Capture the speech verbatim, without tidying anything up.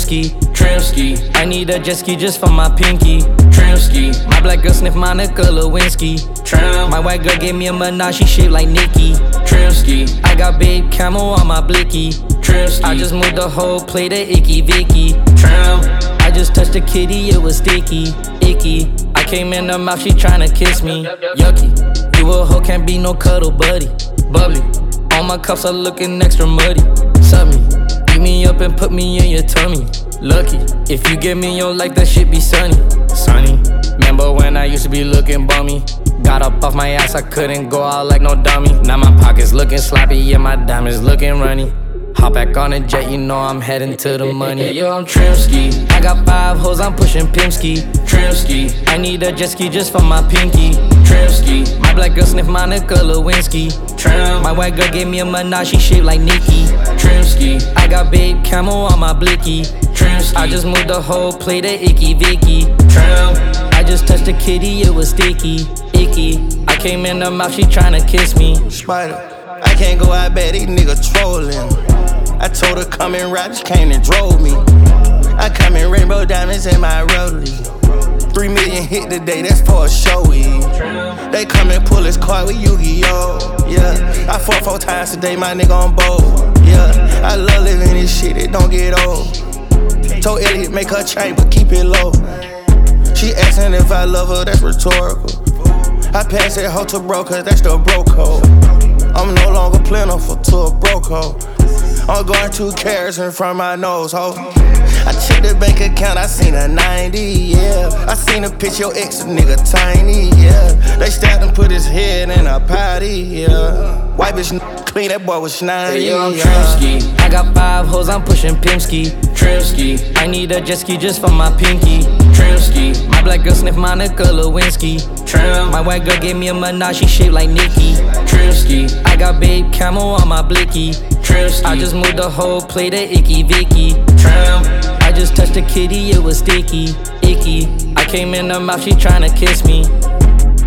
Trimski, Trimski. I need a jet ski just for my pinky, Trimski. My black girl sniff Monica Lewinsky, Trim. My white girl gave me a Minaj, she shaped like Nicki, Trimski. I got big camel on my blicky, Trimski. I just moved the whole plate of Icky Vicky, Trim. I just touched the kitty, it was sticky, icky. I came in the mouth, she tryna kiss me, yucky. You a hoe, can't be no cuddle buddy, bubbly. All my cups are looking extra muddy, sub me. Beat me up and put me in your tummy, lucky. If you get me in your life, that shit be sunny, sunny. Remember when I used to be looking bummy? Got up off my ass, I couldn't go out like no dummy. Now my pockets looking sloppy, and my diamonds looking runny. Hop back on a jet, you know I'm heading to the money. Yo, I'm Trimski. I got five hoes, I'm pushing Pimski, Trimski. I need a jet ski just for my pinky, Trimski. My black girl sniff Monica Lewinsky, Trim. My white girl gave me a Minaj, she shaped like Nicki, Trimski. I got big camel on my blicky, Trimski. I just moved the whole plate of Icky Vicky, Trim. I just touched the kitty, it was sticky, icky. I came in the mouth, she tryna kiss me. Spider, I can't go out bad, these niggas trolling. I told her come and ride, she came and drove me. I come in rainbow diamonds in my rollie. Three million hit today, that's for a showy. They come and pull his card with Yu-Gi-Oh! Yeah, I fought four times today, my nigga on bold. Yeah, I love living this shit, it don't get old. Told Elliot make her chain, but keep it low. She asking if I love her, that's rhetorical. I pass that hoe to broke, cause that's the bro code. I'm no longer plentiful to a broke hoe. I'm going two carats in front of my nose, ho. I checked the bank account, I seen a ninety, yeah. I seen a picture, your ex, a nigga tiny, yeah. They stabbed and put his head in a potty, yeah. White bitch clean, that boy was snotty, hey, yo, I'm yeah. Trimski. I got five hoes, I'm pushing Pimski, Trimski. I need a jet ski just for my pinky, Trimski. My black girl sniff Monica Lewinsky, Trim. My white girl gave me a Minaj, she shaped like Nicki, Trimski. I got big camel on my blicky, Trimski. I just moved the whole plate of Icky Vicky, Trim. I just touched the kitty, it was sticky, icky. I came in the mouth, she tryna kiss me.